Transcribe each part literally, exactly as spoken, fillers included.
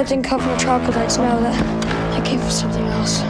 covered in coconut troglodytes know that I came for something else.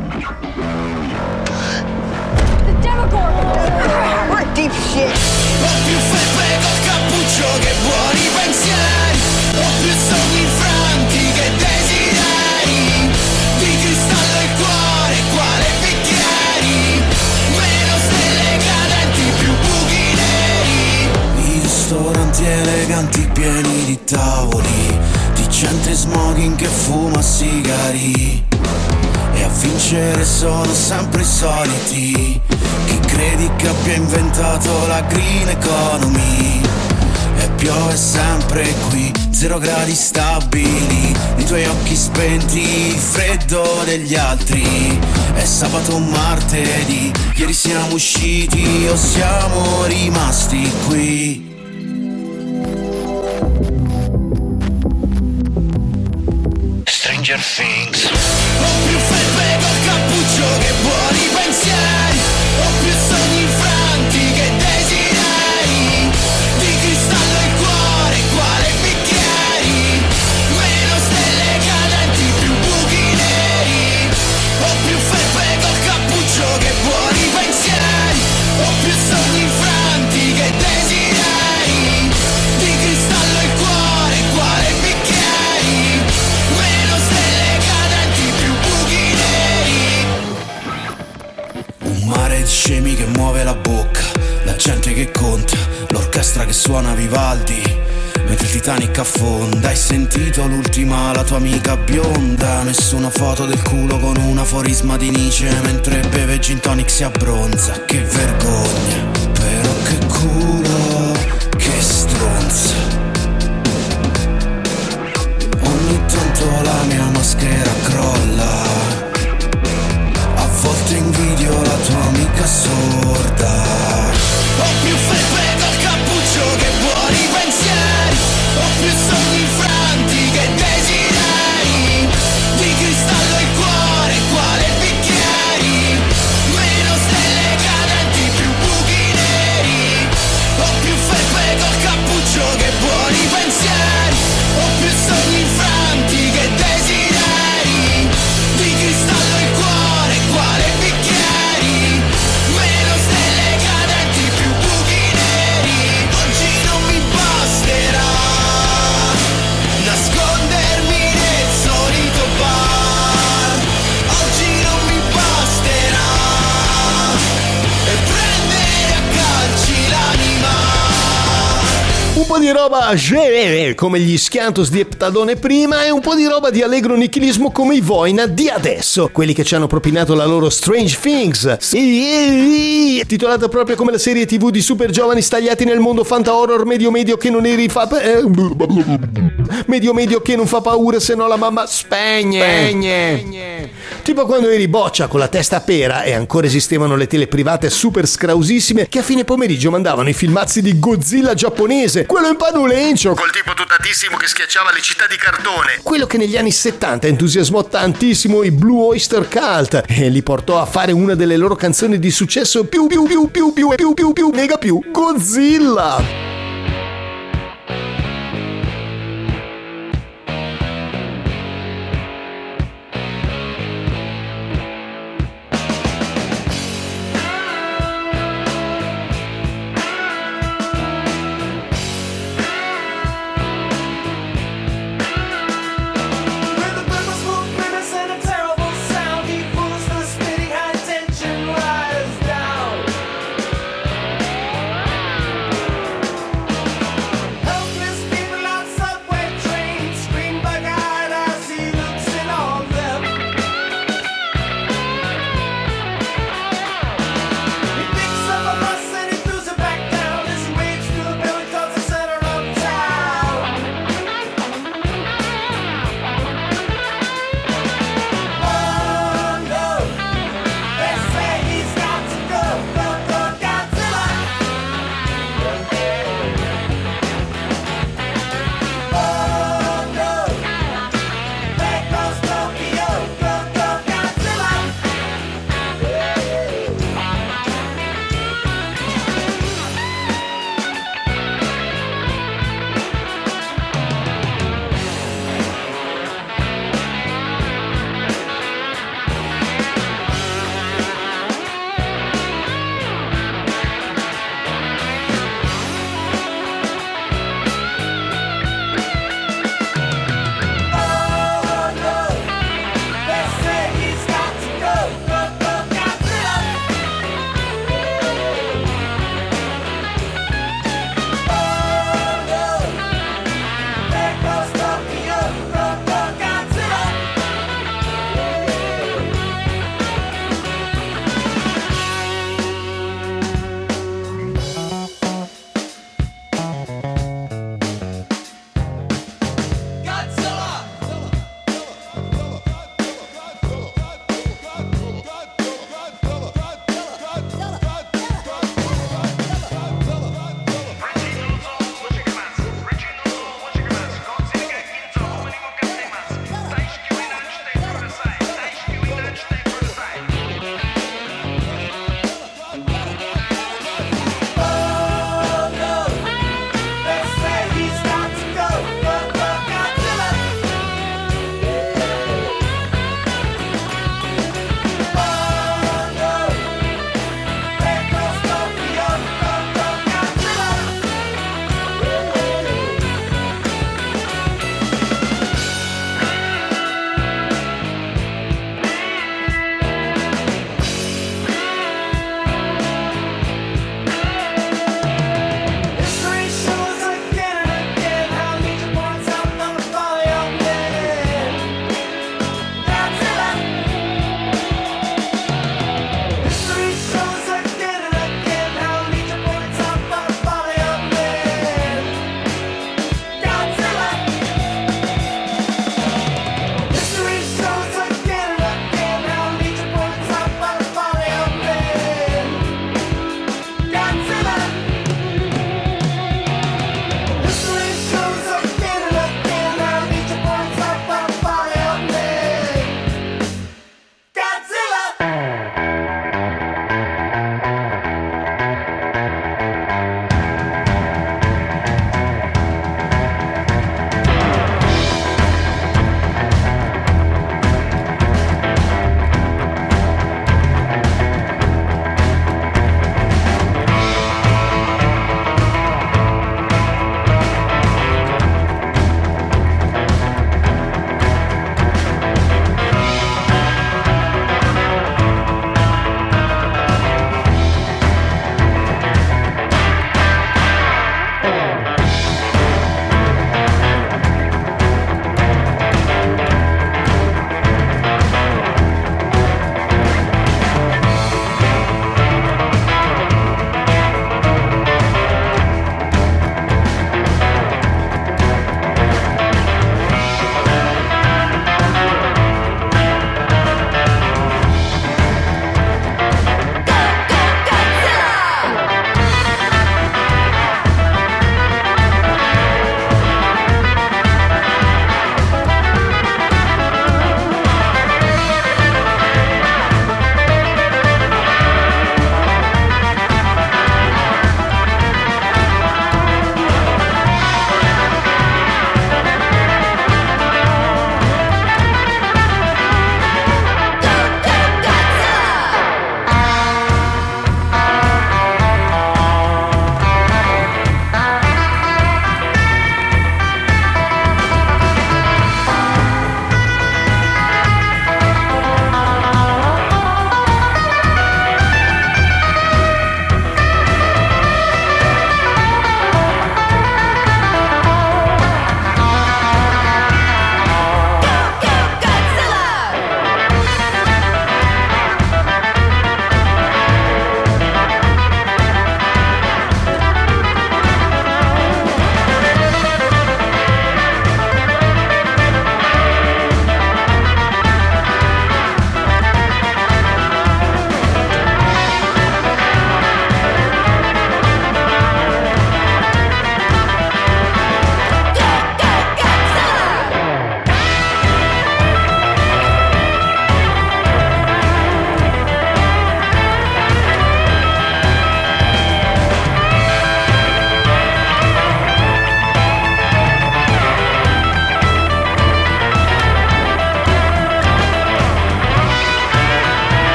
The Demogorgon! What deep shit? Ho più felpe col cappuccio che buoni pensieri. Ho più sogni infranti che desideri. Di cristallo il cuore, quale bicchieri. Meno stelle cadenti, più buchi neri. I ristoranti eleganti pieni di tavoli, di gente smoking che fuma sigari. E a vincere sono sempre i soliti. Chi credi che abbia inventato la green economy? E piove sempre qui, zero gradi stabili. I tuoi occhi spenti, il freddo degli altri. È sabato o martedì, ieri siamo usciti o siamo rimasti qui. Stranger Things. Ho più felpe col cappuccio che buoni pensieri. Ho più sogni infranti che desideri. Di cristallo il cuore, quale bicchieri. Meno stelle cadenti, più buchi neri. Ho più felpe col cappuccio che buoni pensieri. Ho più sogni infranti che desideri. Di cristallo il cuore, quale bicchieri. Meno stelle cadenti, più buchi neri. Un mare di scemi che muove la bocca, la gente che conta, l'orchestra che suona Vivaldi, mentre il Titanic affonda. Hai sentito l'ultima, la tua amica bionda? Nessuna foto del culo con un aforisma di Nietzsche, mentre beve gin tonic si abbronza. Che vergogna, però che culo, che stronza. Ogni tanto la mia maschera crolla. A volte invidio la tua amica sorda. Ho più felpe col cappuccio che buoni pensieri. Ho più sogni infranti che desideri. Di cristallo il cuore, quale bicchieri. Meno stelle cadenti, più buchi neri. Ho più felpe col cappuccio che buoni pensieri. Ho più sogni infranti che desideri. Di cristallo il cuore, quale bicchieri. Meno stelle cadenti, più buchi neri. Oggi non mi basterà nascondermi nel solito bar. Oggi non mi basterà e prendere a calci l'anima. Un po' di roba gelere come gli Schiantos di Eptadone prima e un po' di roba di allegro nichilismo come i Voina di adesso, quelli che ci hanno propinato la loro Strange Things, sì, titolata proprio come la serie tv di super giovani stagliati nel mondo fanta horror medio medio che non eri fa eh, medio medio che non fa paura se no la mamma spegne. spegne tipo quando eri boccia con la testa a pera e ancora esistevano le tele private super scrausissime che a fine pomeriggio mandavano i filmazzi di Godzilla giapponese, quello in panulencio col tipo tutatissimo che schiacciava le città di cartone, quello che negli anni settanta entusiasmò tantissimo i Blue Oyster Cult e li portò a fare una delle loro canzoni di successo più più più più più più più più mega più Godzilla.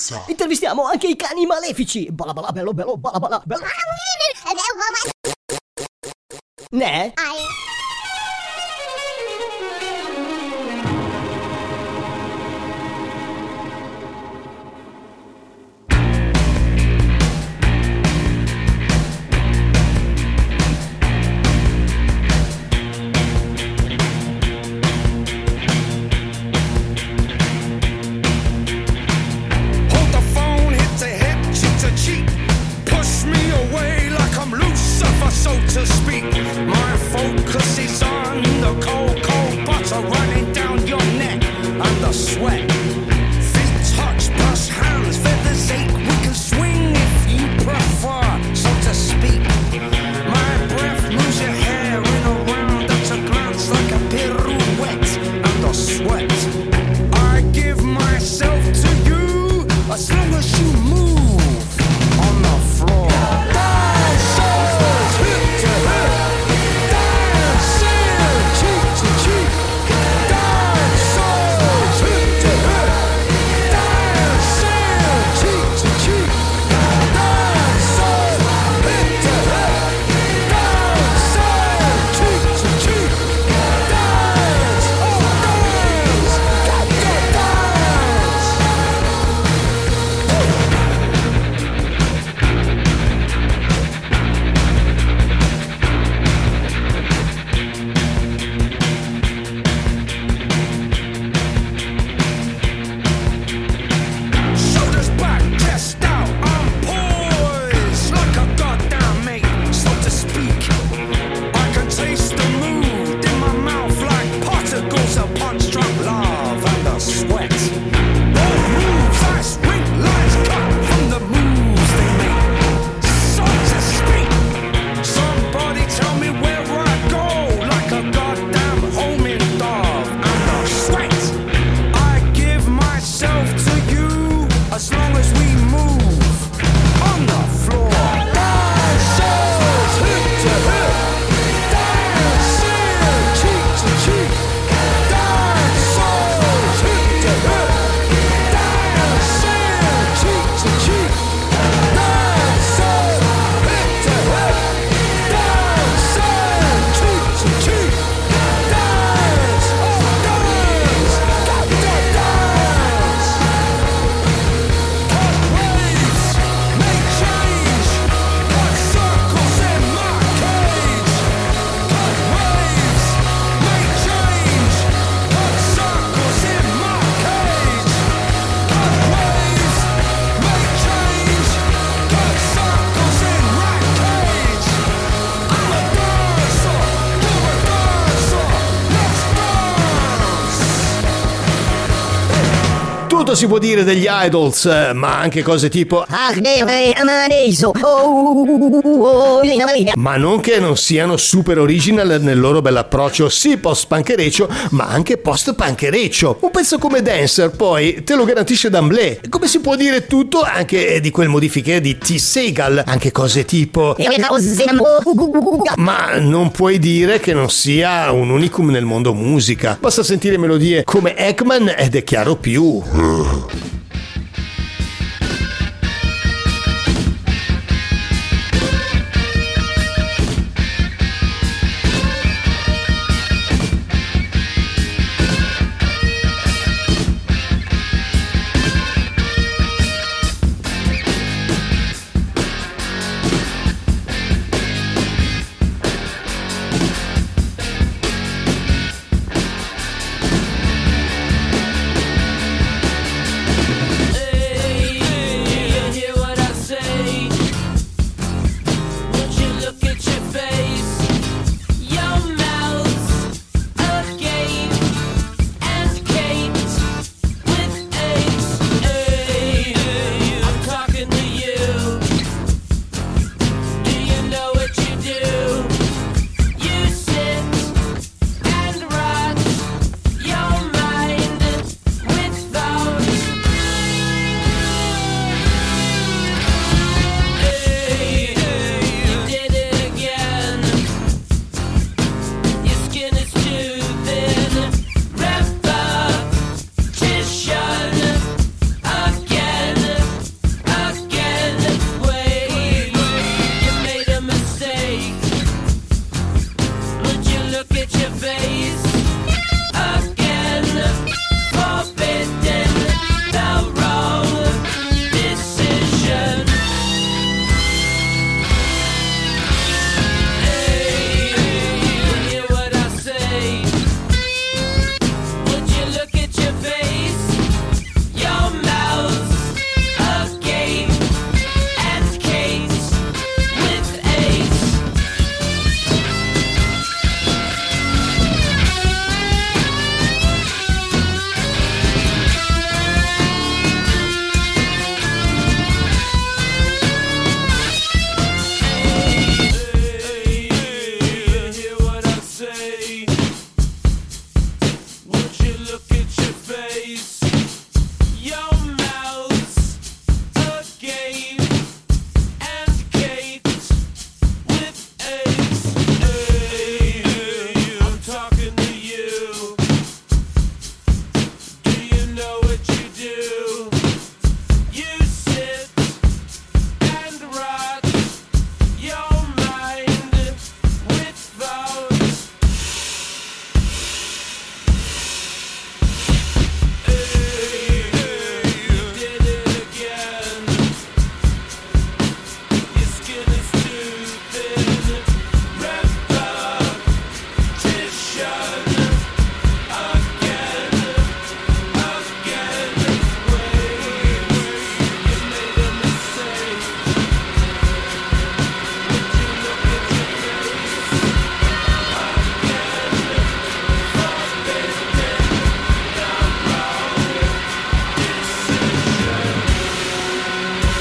monnezza. Intervistiamo anche i cani malefici. Bala bala bello bello bala bala bello. Ne? So to speak, my focus is on the cold, cold butter running down your neck and the sweat. Feet touch, plus hands, feathers ache. We can swing if you prefer, so to speak. My breath moves your hair in a round at a glance like a pirouette and the sweat. I give myself to you as long as you move on the floor. Tutto si può dire degli Idols, ma anche cose tipo ma non che non siano super original nel loro bell'approccio, sì post-punkereccio, ma anche post-punkereccio. Un pezzo come Dancer poi te lo garantisce d'amblè. Come si può dire tutto anche di quel modifiche di T. Segal, anche cose tipo ma non puoi dire che non sia un unicum nel mondo musica. Basta sentire melodie come Ekman ed è chiaro più. at your face again, forbidden the wrong decision. Hey, you hear what I say? Would you look at your face, your mouth agape and caked with ace? Hear what I say? Would you look at your face? Your mouth's agape and caked with ace. Hey, I'm talking to you. Do you know what you do? You sit and rot your mind with thoughts. Hey, you did it again. Your skin is too thin. Repetition again, again. Wait, you made a mistake. Would you look at your face again, forbidden the wrong decision?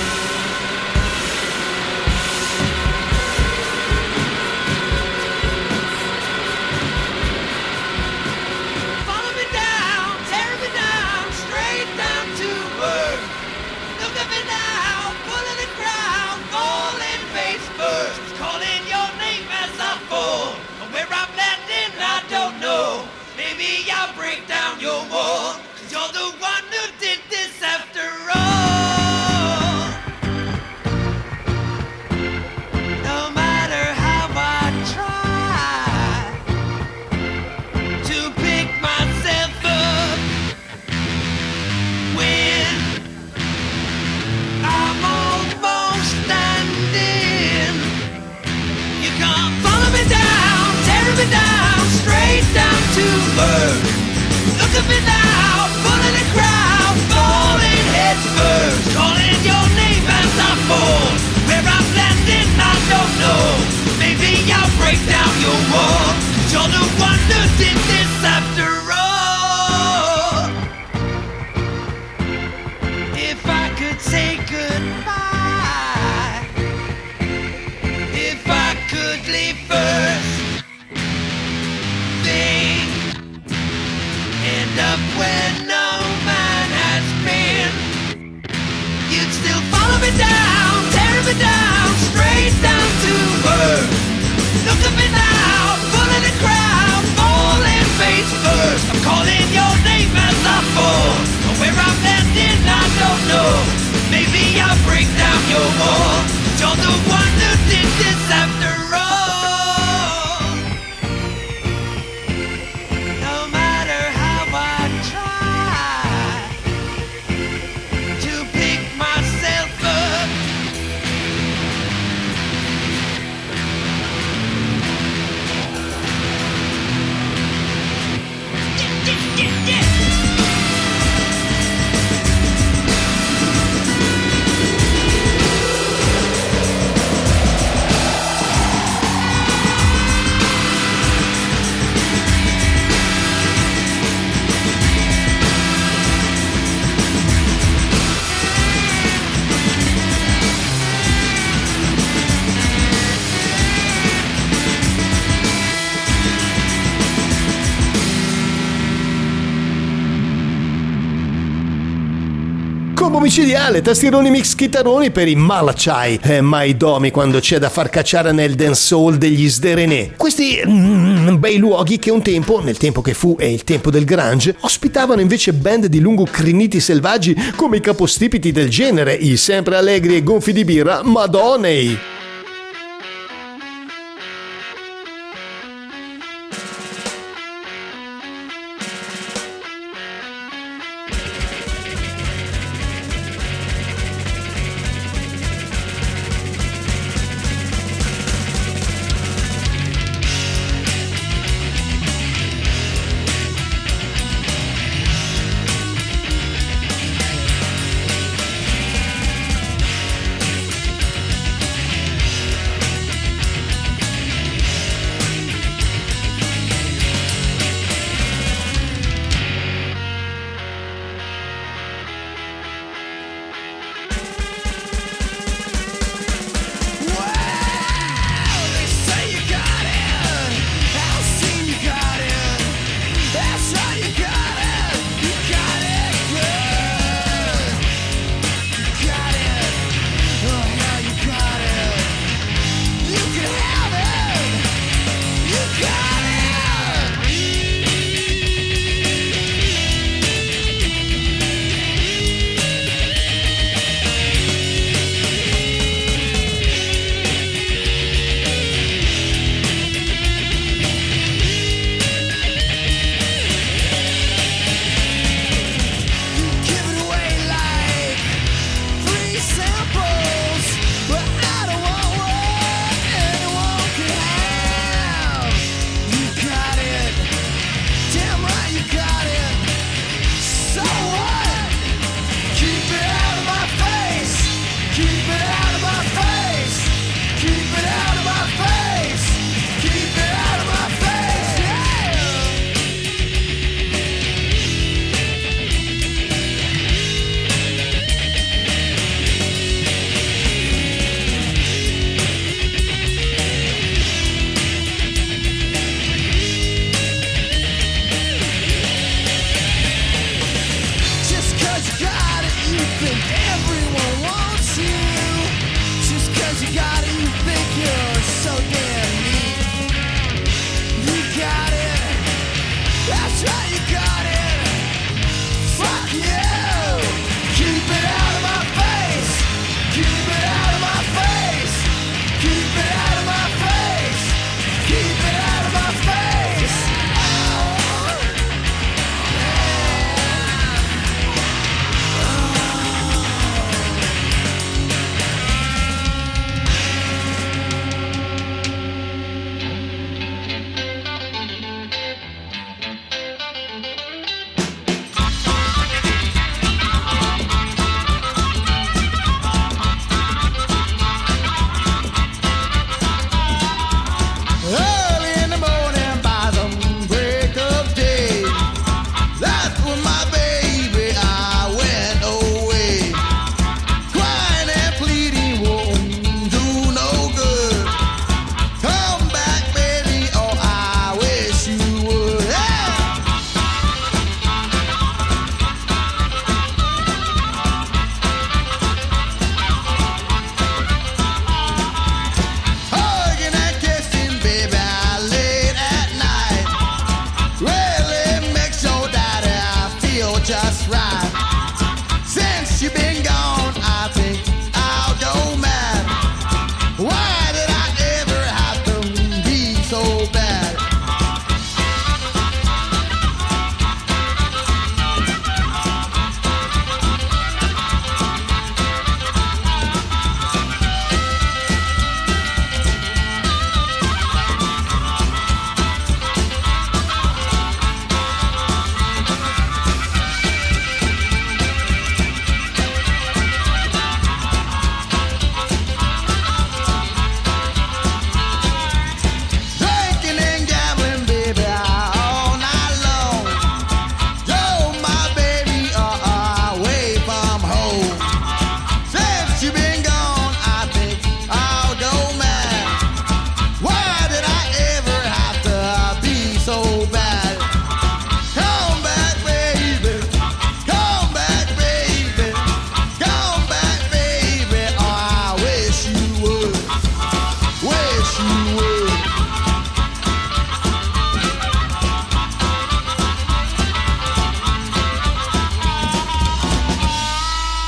Follow me down, tear me down, straight down to earth. Look at me now, pulling the crowd, falling face first. Calling your name as I fall. Where I'm landing, I don't know. Maybe I'll break down your wall. Cause you're the one who did this after all. No matter how I try to pick myself up when I'm almost standing. You come follow me down, tear me down, straight down to earth. Look at me now, pulling the crowd, falling head first. Calling your name as I fall. Where I'm landing, I don't know. Maybe I'll break down your wall. You're the one who did this after all. If I could say goodbye, if I could leave first thing, end up where no man has been, you'd still follow me down, tear me down, straight down to earth. Look at me now, pulling the crowd, falling face first. I'm calling your name as I fall. Where I'm landing, I don't know. Maybe I'll break down your wall. You're the one who did this after all. No matter how I try to pick myself up, yeah, yeah, yeah, yeah. Combo micidiale, tastieroni mix chitarroni per i Malachai e Mai Domi quando c'è da far cacciare nel dancehall degli Sderenè. Questi mm, bei luoghi che un tempo, nel tempo che fu e il tempo del grunge, ospitavano invece band di lungo criniti selvaggi come i capostipiti del genere, i sempre allegri e gonfi di birra Madonnai.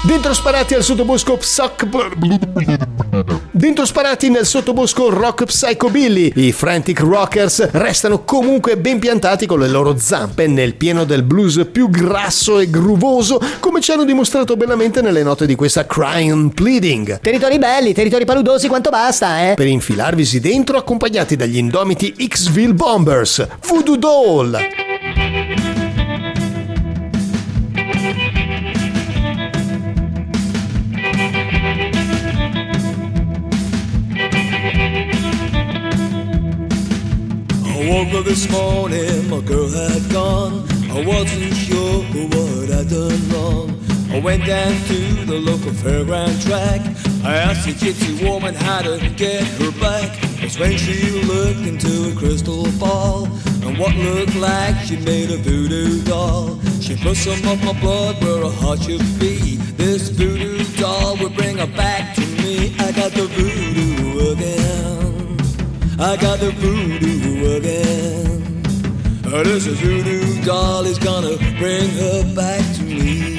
Dentro sparati al sottobosco psoc... Dentro sparati nel sottobosco rock psychobilly, i Frantic Rockers restano comunque ben piantati con le loro zampe nel pieno del blues più grasso e groovoso, come ci hanno dimostrato bellamente nelle note di questa Crying Pleading. Territori belli, territori paludosi, quanto basta, eh? Per infilarvisi dentro accompagnati dagli indomiti Xville Bombers, Voodoo Doll. I woke up this morning, my girl had gone. I wasn't sure what I'd done wrong. I went down to the local fairground track. I asked the gypsy woman how to get her back. It's when she looked into a crystal ball, and what looked like she made a voodoo doll. She put some of my blood where her heart should be. This voodoo doll would bring her back to me. I got the voodoo again. I got the voodoo again. Oh, this voodoo doll is gonna bring her back to me.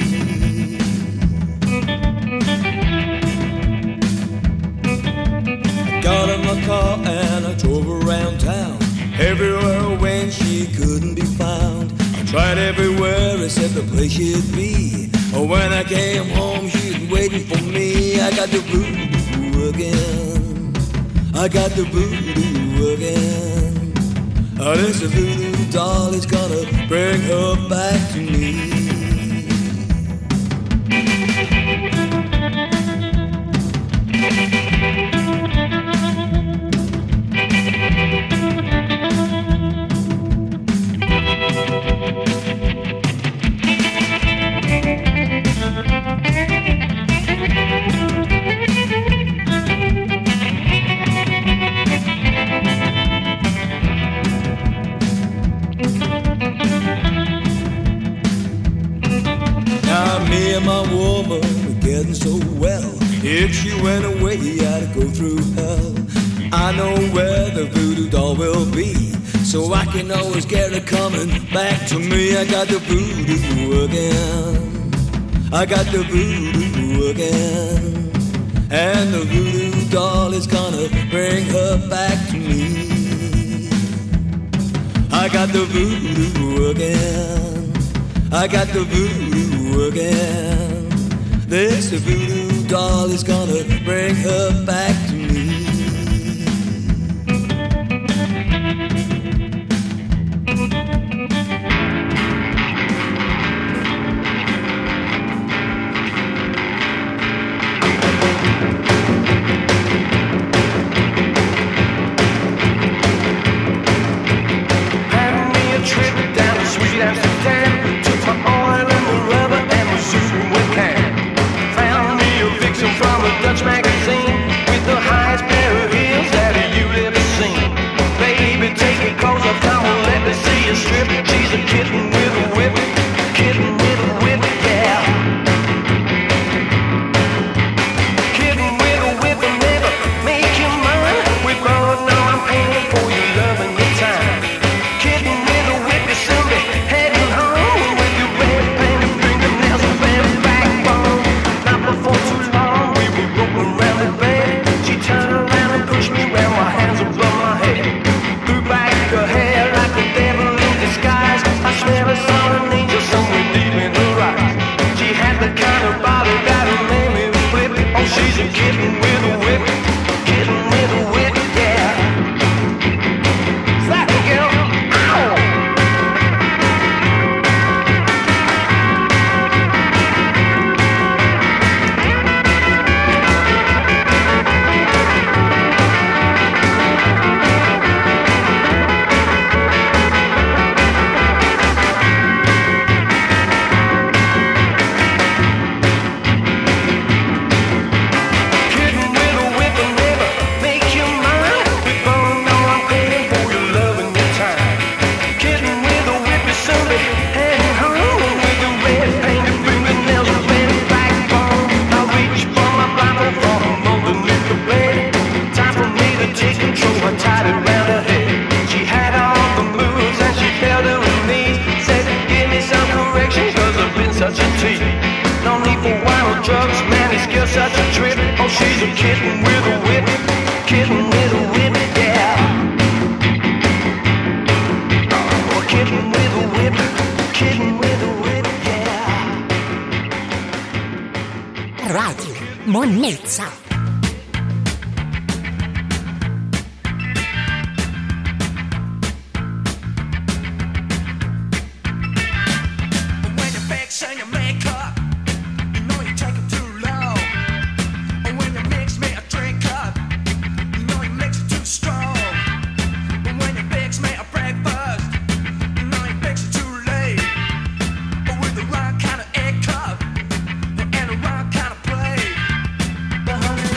I got in my car and I drove around town. Everywhere when she couldn't be found. I tried everywhere except the place she'd be. Oh, when I came home she's waiting for me. I got the voodoo again. I got the voodoo again. Oh, this voodoo doll is gonna bring her back to me. Me and my woman were getting so well. If she went away, I'd go through hell. I know where the voodoo doll will be, so I can always get her coming back to me. I got the voodoo again. I got the voodoo again. And the voodoo doll is gonna bring her back to me. I got the voodoo again. I got the voodoo again. This voodoo doll is gonna bring her back to me. Had me a trip down to sweet Amsterdam. Took my oil and the rubber and my suit with can. Found me a vixen from a Dutch magazine with the highest pair of heels that you've ever seen. Baby, take your clothes off, come on, let me see you strip. She's a kitten with a whip, kitten with a whip, yeah. Kitten with a whip will never make you mine. With God, now I'm paying for your love and your time. Kitten with a whip, you soon be heading home. such a trip. Oh, she's a kitten with a whip, kitten with a whip, yeah. Oh, kitten with a whip, kitten with a whip, yeah. Radio Monnezza. And your makeup, you know you take it too low. And when you mix me a drink up, you know you mix it too strong. And when you fix me a breakfast, you know you fix it too late. But with the wrong kind of egg cup and the wrong kind of plate. But honey,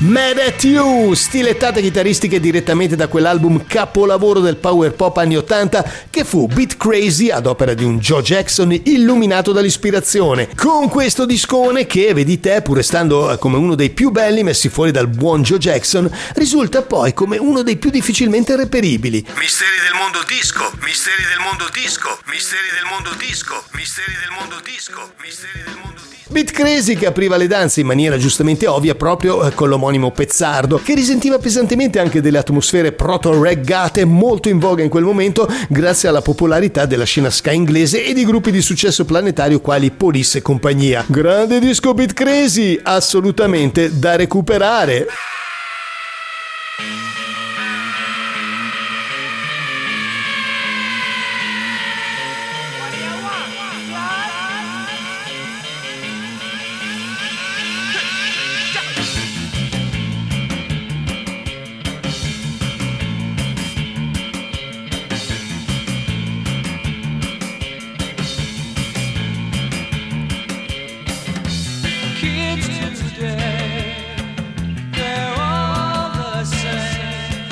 Mad at You, stilettate chitarristiche direttamente da quell'album capolavoro del power pop anni ottanta che fu Beat Crazy ad opera di un Joe Jackson illuminato dall'ispirazione. Con questo discone che, vedi te, pur restando come uno dei più belli messi fuori dal buon Joe Jackson, risulta poi come uno dei più difficilmente reperibili. Misteri del mondo disco, misteri del mondo disco, misteri del mondo disco, misteri del mondo disco, misteri del mondo disco. Beat Crazy che apriva le danze in maniera giustamente ovvia proprio con l'omonimo Pezzardo, che risentiva pesantemente anche delle atmosfere proto-reggate molto in voga in quel momento grazie alla popolarità della scena ska inglese e di gruppi di successo planetario quali Police e compagnia. Grande disco Beat Crazy, assolutamente da recuperare. Kids today, they're all the same.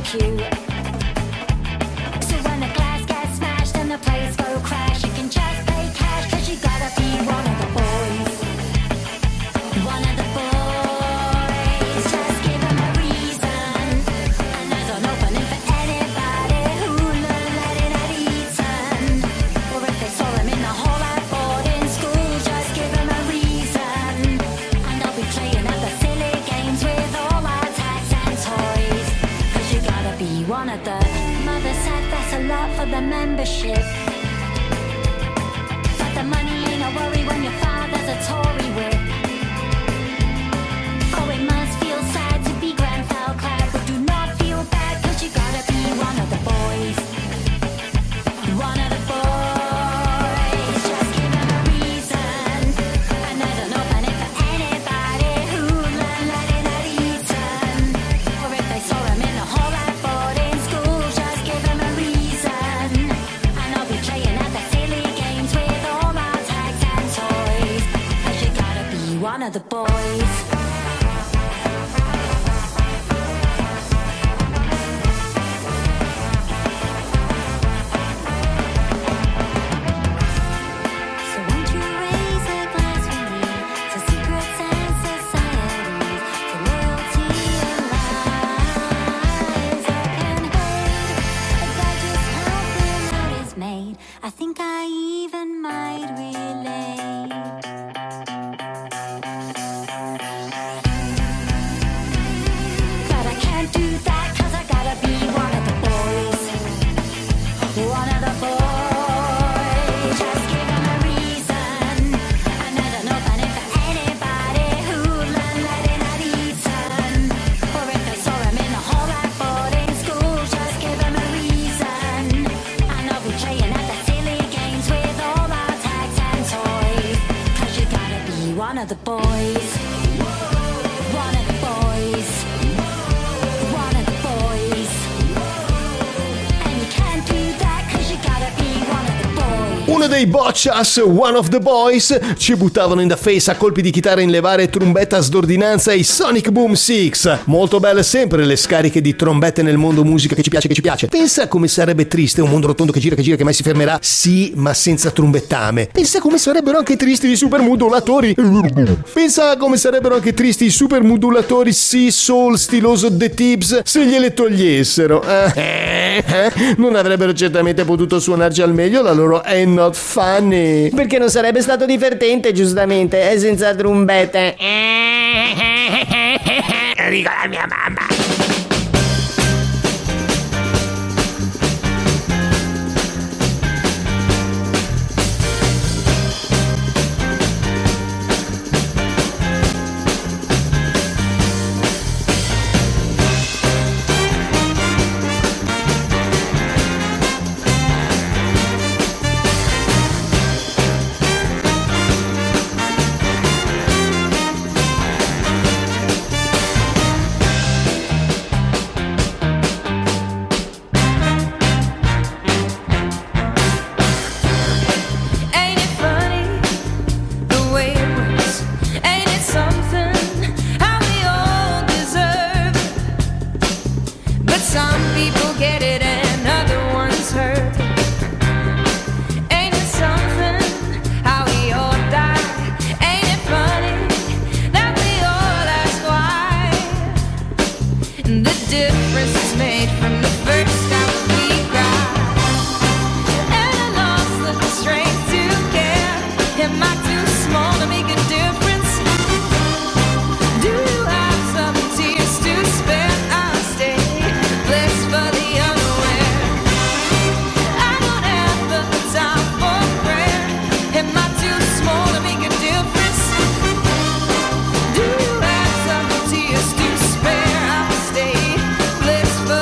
cute. So when the glass gets smashed and the place go crash, you can just pay cash, cause you gotta be one of the boys. One of the boys. Just give them a reason, and there's an opening for anybody who'll let it at Eton. Or if they saw him in the hall at boarding school, just give them a reason, and they'll be playing at the silly games with all our tags and toys. Cause you gotta be one of the. Mother said that's a lot for the membership, but the money ain't a worry when your father's a Tory whip. Oh, it must feel sad to be Grenfell clad, but do not feel bad, cause you gotta be one of the boys. One of the boys. Just give them a reason, and there's an opening for anybody who'll let it at Eton. Or if they saw him in the hall at boarding school, just give them a reason, and I'll be playing at the silly games with all our tags and toys. Cause you gotta be one of the boys. So won't you raise a glass with me to secrets and societies, to loyalty and lies. I can hurt by just how thin out is made. I think I even might relate. But I can't do that, cause I gotta be one of the boys. One of the boys. Just give them a reason, and there's an opening for anybody who'll let it at Eton. Or if they saw him in the hall at boarding school, just give them a reason, and I'll be playing at the silly games with all our tags and toys. Cause you gotta be one of the boys. One of the boys. One of the boys. And you can't do that, cause you gotta be one of the boys. Uno dei Boccias, One of the Boys, ci buttavano in the face a colpi di chitarra in levare e trombetta a sdordinanza i Sonic Boom sei. Molto belle sempre le scariche di trombette nel mondo musica che ci piace, che ci piace. Pensa come sarebbe triste un mondo rotondo che gira, che gira, che mai si fermerà. Sì, ma senza trombettame. Pensa come sarebbero anche tristi i supermodulatori. Pensa come sarebbero anche tristi i supermodulatori Sea Soul stiloso The Tips se gliele togliessero. Eh, eh, non avrebbero certamente potuto suonarci al meglio la loro I'm Not Funny. Perché non sarebbe stato divertente, giustamente, eh, senza trombette. Dico la mia mamma. Bliss for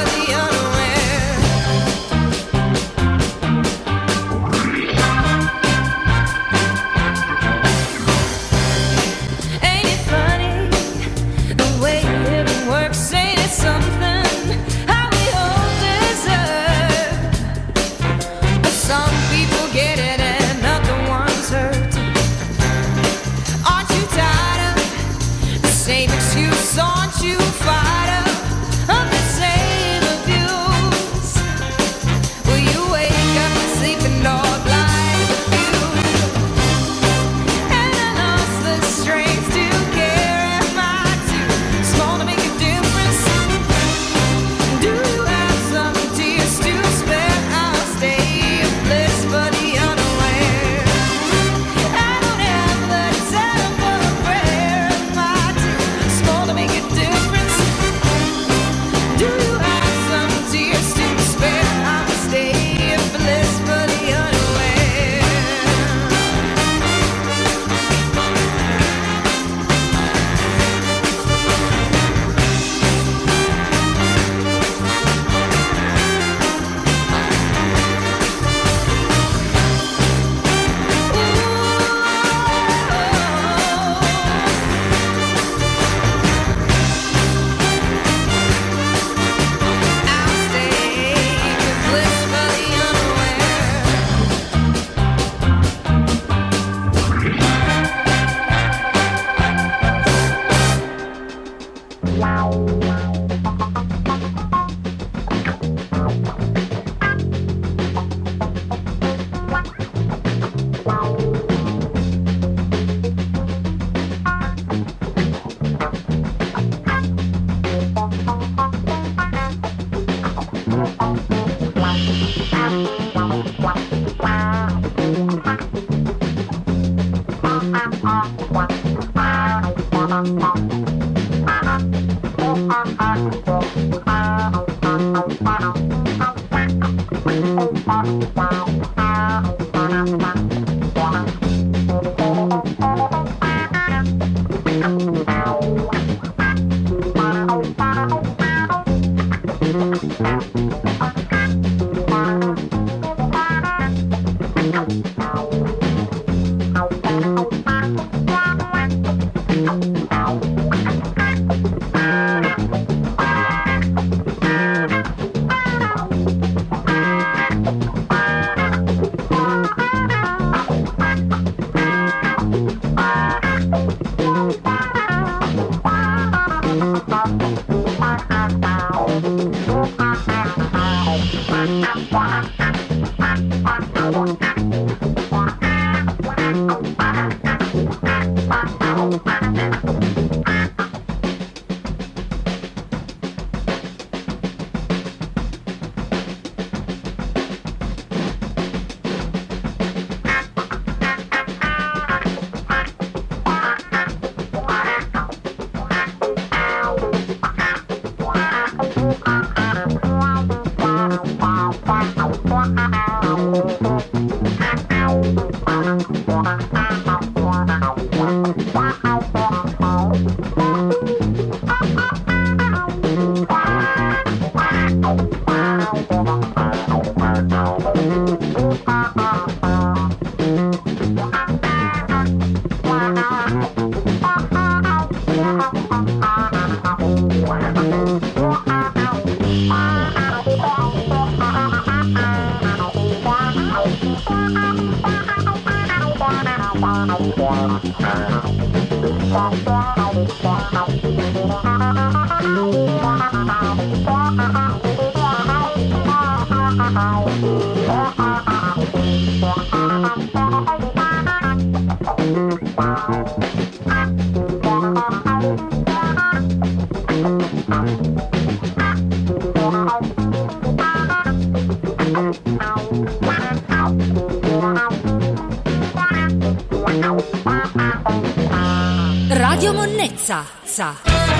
Radio Monnezza. Sa.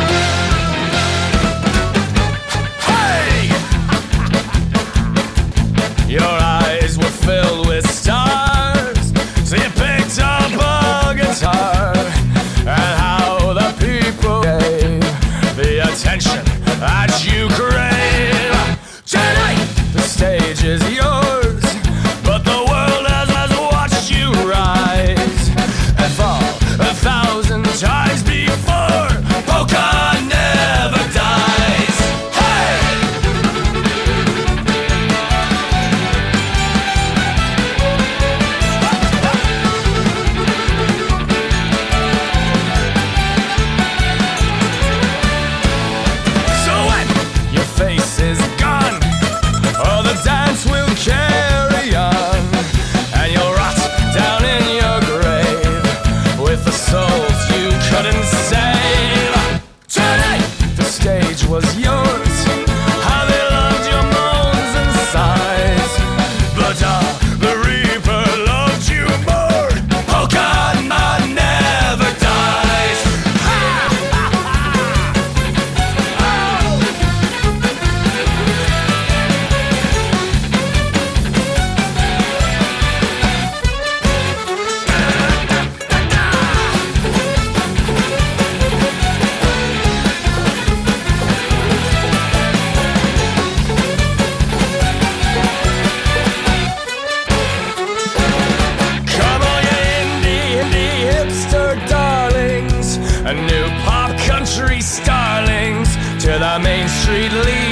Hey! Your eyes were filled with stars, so you picked up a guitar, and how the people gave the attention that you crave. Tonight, the stage is yours, but the world has, has watched you rise and fall a thousand times before. Polka never dies. Hey! So when your face is gone, oh, the dance will carry on, and you'll rot down in your grave with the souls you couldn't save. Tonight, the stage was yours, how they loved your moans and sighs, but uh, the Reaper loved you more. Polka never dies. Ha! Ha! Come on, you indie, indie hipster darlings, and new pop country starlings, to the main street lead